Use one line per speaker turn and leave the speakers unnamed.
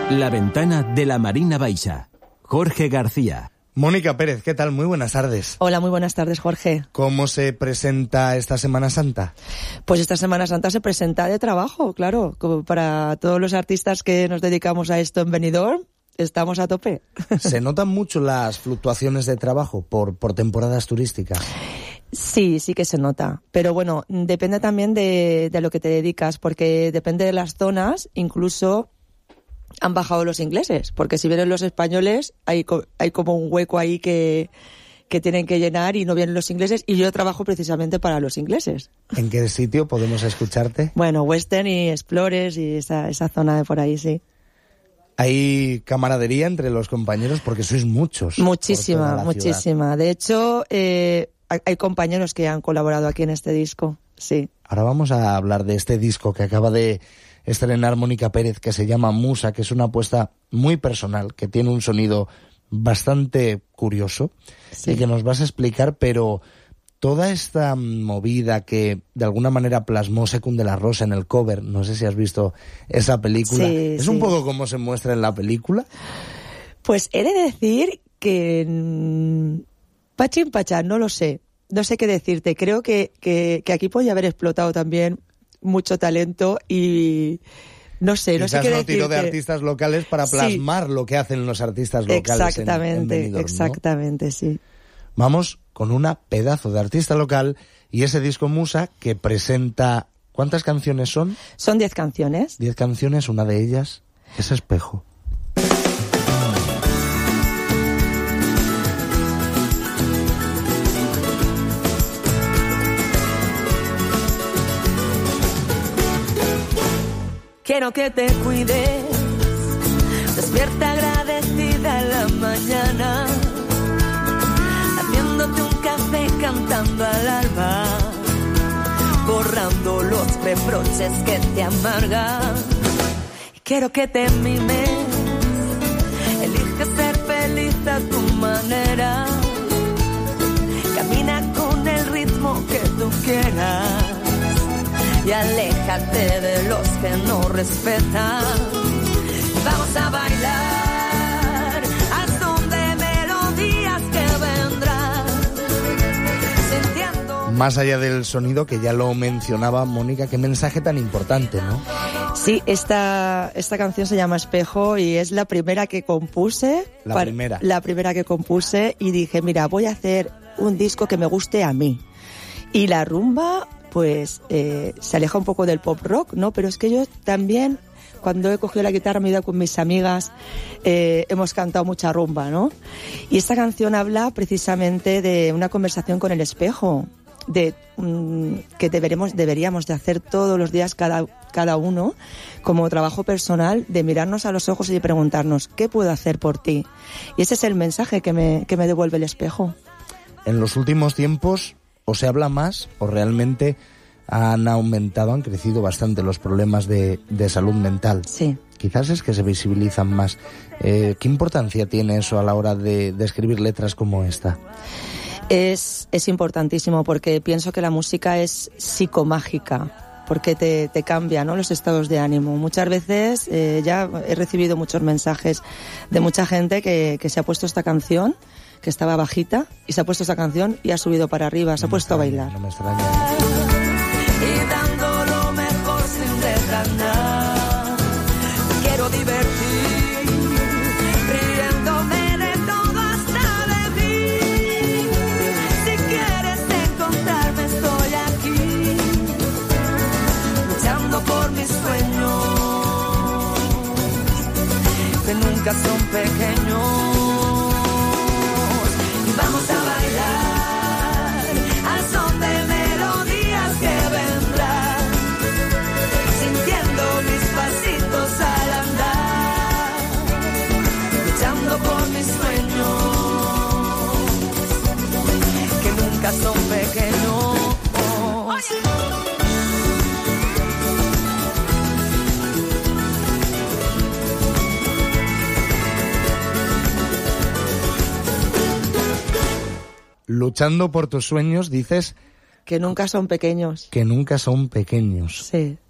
La ventana de la Marina Baixa. Jorge García.
Mónica Pérez, ¿qué tal? Muy buenas tardes.
Hola, muy buenas tardes, Jorge.
¿Cómo se presenta esta Semana Santa?
Pues esta Semana Santa se presenta de trabajo, claro. Como para todos los artistas que nos dedicamos a esto en Benidorm, estamos a tope.
¿Se notan mucho las fluctuaciones de trabajo por temporadas turísticas?
Sí que se nota. Pero bueno, depende también de lo que te dedicas, porque depende de las zonas, incluso han bajado los ingleses, porque si vienen los españoles hay como un hueco ahí que tienen que llenar y no vienen los ingleses, y yo trabajo precisamente para los ingleses.
¿En qué sitio podemos escucharte?
Bueno, Western y Explores y esa zona de por ahí, sí.
¿Hay camaradería entre los compañeros? Porque sois muchos.
Muchísima. De hecho, hay compañeros que han colaborado aquí en este disco, sí.
Ahora vamos a hablar de este disco que acaba de estrenar Mónica Pérez, que se llama Musa, que es una apuesta muy personal, que tiene un sonido bastante curioso, sí, y que nos vas a explicar, pero toda esta movida que de alguna manera plasmó Secund de la Rosa en el cover, no sé si has visto esa película,
sí,
¿es un poco como se muestra en la película?
Pues he de decir que Pachín Pachán, no lo sé, no sé qué decirte, creo que aquí podía haber explotado también mucho talento y no sé qué decirte.
Quizás no tiró de artistas locales para plasmar lo que hacen los artistas locales en Benidorm, ¿no?
Exactamente, sí.
Vamos con una pedazo de artista local y ese disco Musa que presenta... ¿Cuántas canciones son?
Son 10 canciones.
10 canciones, una de ellas es Espejo.
Quiero que te cuides, despierta agradecida en la mañana, haciéndote un café, cantando al alba, borrando los reproches que te amargan. Quiero que te mimes, elige ser feliz a tu manera, camina con el ritmo que tú quieras y aléjate de los que no respetan. Vamos a bailar al son de melodías que vendrán, sintiendo...
Más allá del sonido, que ya lo mencionaba Mónica, qué mensaje tan importante, ¿no?
Sí, esta canción se llama Espejo y es la primera que compuse. La primera que compuse y dije, mira, voy a hacer un disco que me guste a mí. Y la rumba... pues se aleja un poco del pop rock, ¿no? Pero es que yo también, cuando he cogido la guitarra, me he ido con mis amigas, hemos cantado mucha rumba, ¿no? Y esta canción habla precisamente de una conversación con el espejo, de que deberíamos de hacer todos los días cada uno, como trabajo personal, de mirarnos a los ojos y de preguntarnos, ¿qué puedo hacer por ti? Y ese es el mensaje que me devuelve el espejo.
En los últimos tiempos... ¿O se habla más o realmente han crecido bastante los problemas de salud mental?
Sí.
Quizás es que se visibilizan más. ¿Qué importancia tiene eso a la hora de escribir letras como esta?
Es importantísimo porque pienso que la música es psicomágica, porque te cambia, ¿no?, los estados de ánimo. Muchas veces ya he recibido muchos mensajes de mucha gente que se ha puesto esta canción, que estaba bajita, y se ha puesto esa canción y ha subido para arriba, se ha puesto a bailar.
No me extraña.
Y dando lo mejor sin dejar nada, quiero divertir, riéndome de todo hasta de mí. Si quieres encontrarme estoy aquí, luchando por mis sueños, que nunca son pequeños. Vamos a bailar al son de melodías que vendrán, sintiendo mis pasitos al andar, luchando por mis sueños, que nunca son pequeños.
Luchando por tus sueños, dices...
Que nunca son pequeños.
Que nunca son pequeños.
Sí.